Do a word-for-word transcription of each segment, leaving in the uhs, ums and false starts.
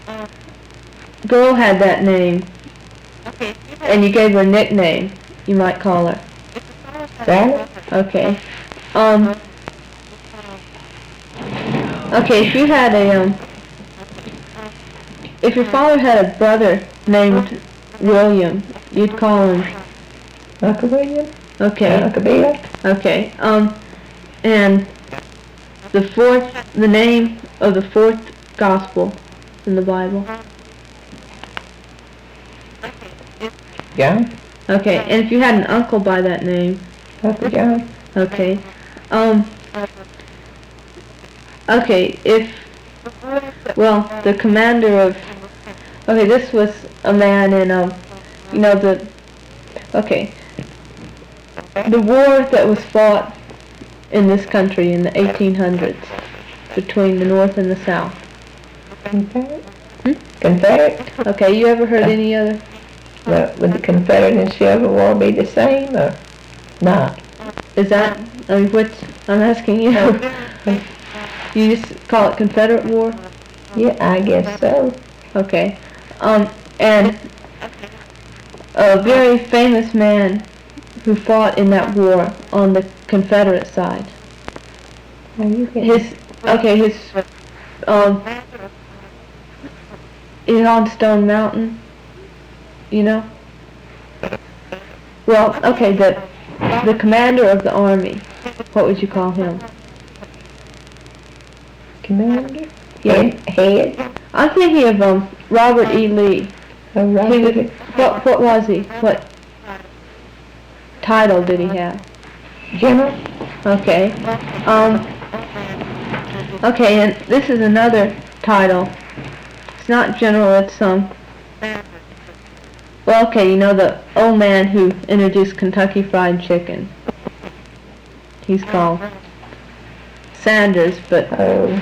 girl had that name, and you gave her a nickname, you might call her. Sally? Okay. Um. Okay, if you had a, um, if your father had a brother named William, you'd call him Uncle William? Okay. Uh, Uncle Bill? Okay. Um, and the fourth, the name of the fourth gospel in the Bible. John? Okay. And if you had an uncle by that name. Uncle John? Okay. Um. Okay. If, well, the commander of. Okay, this was a man in um, you know the. Okay. The war that was fought in this country in the eighteen hundreds between the North and the South. Confederate? Hmm? Confederate? Okay, you ever heard any other? Well, would the Confederate and Civil War be the same or not? Is that, I mean, what, I'm asking you. You just call it Confederate War? Yeah, I guess so. Okay. Um, and a very famous man who fought in that war on the Confederate side. Are you kidding? His, okay, his, um, he's on Stone Mountain, you know? Well, okay, the, the commander of the army, what would you call him? Commander? Yeah. Head? Head? I'm thinking of, um, Robert E. Lee. Oh, right. He was, what, what was he? What title did he have? General? Okay. Um, okay, and this is another title. It's not general, it's, um, well, okay, you know the old man who introduced Kentucky Fried Chicken. He's called Sanders, but... Oh.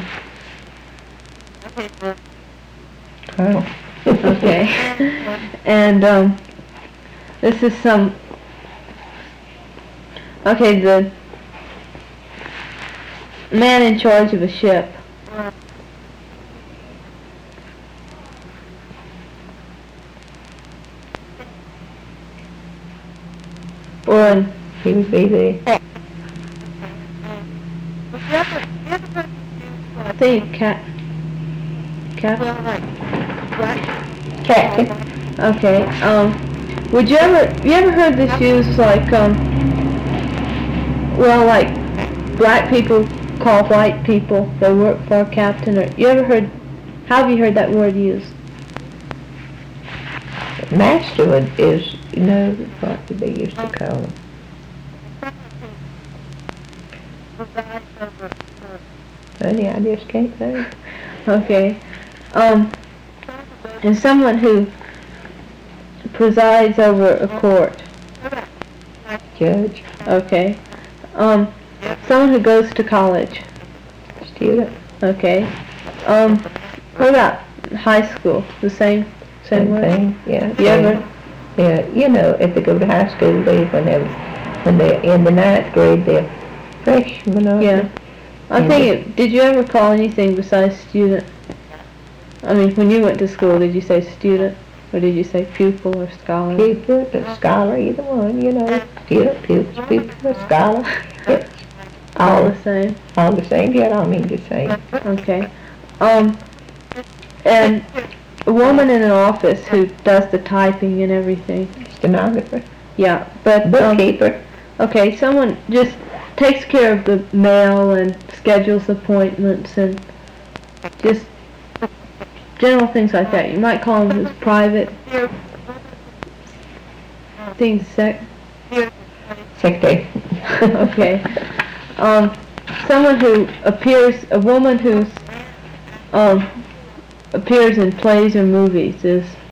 Oh. Okay. And, um, this is some... Okay, the man in charge of a ship. Or in, He would be the... I think, cap, cap, Captain. okay, um, would you ever, you ever heard this used like, um, well, like, black people call white people, they work for a captain, or, you ever heard, how have you heard that word used? Master would is, you know, what they used to call him. Honey, I just can't think. Okay, um, and someone who presides over a court. Judge. Okay, um, someone who goes to college. Student. Okay, um, what about high school? The same, same Same word? thing. Yeah. You same. ever? Yeah, you know, if they go to high school, they when they when they're in the ninth grade, they're freshmen. Aren't Yeah. they? I'm And thinking, did you ever call anything besides student? I mean, when you went to school, did you say student? Or did you say pupil or scholar? Pupil, a scholar, either one, you know. Student, pupil, pupil, a scholar. It's All all, the same? all the same. Yeah, I don't mean the same. Okay. Um, and a woman in an office who does the typing and everything. Stenographer, Yeah, but, um, bookkeeper. okay, someone just takes care of the mail and schedules appointments and just general things like that. You might call them just private things. Sec. Secretary. Okay. Um, someone who appears, a woman who um appears in plays or movies is